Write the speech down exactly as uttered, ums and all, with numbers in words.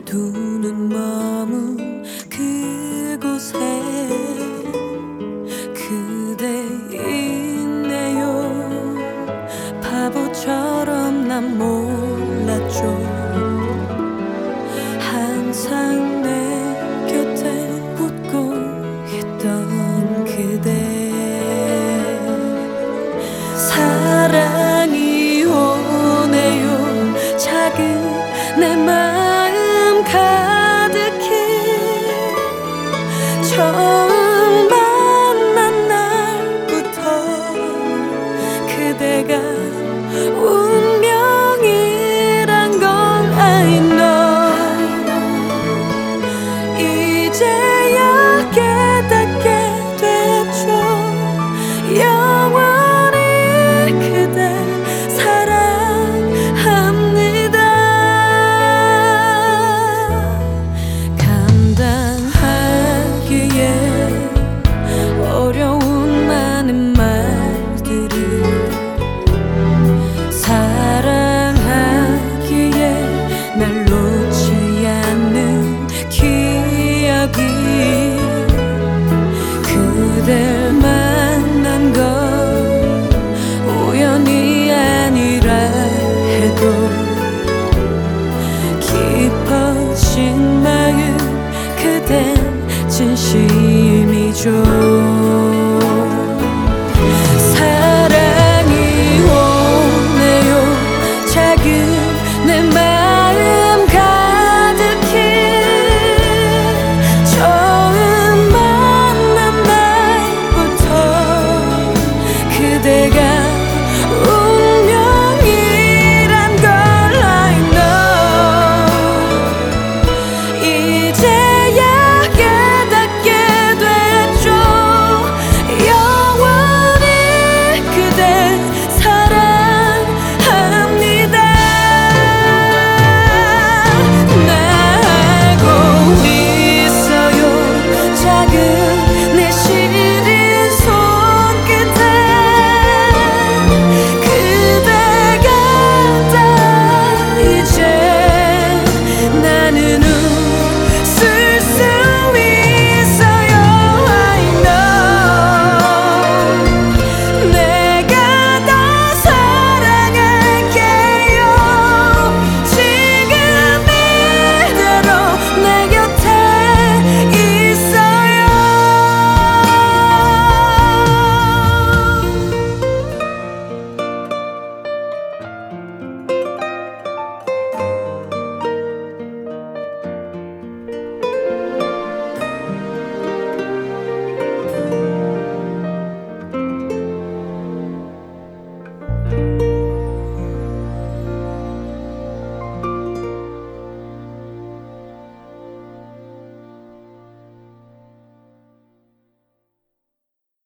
두 눈 머문 그곳에 그대 있네요. 바보처럼 난 몰랐죠. 항상 내 곁에 웃고 있던 그대. 사랑이 오네요. 작은 내 마음 가득히. 처음 만난 날부터 그대가 운명이란 걸 I know. 이제야 깨닫게 됐죠. 영원히 그대 사랑합니다. 감당하기에 어려운 많은 말들을 사랑하기에 날 놓지 않는 기억이. 그댈 만난 건 우연이 아니라 해도 깊어진 마음 그댄 진심이죠.